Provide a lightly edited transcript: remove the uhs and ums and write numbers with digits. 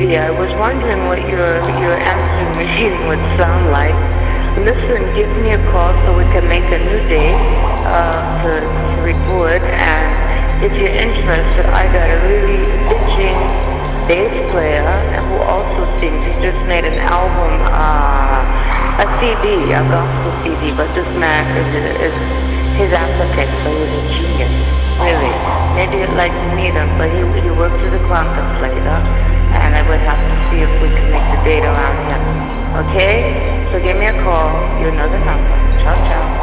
CD. I was wondering what your answering machine would sound like. Listen, give me a call so we can make a new date to record. And if you're interested, I got a really bitching bass player who also sings. He just made an album, a CD, a gospel CD. But this man is his applicant, so he's a genius. Really. Maybe you'd like to meet him, but he works as a contemplator, and I would have to see if we can make the date around him. Okay? So give me a call. You know the number. Ciao, ciao.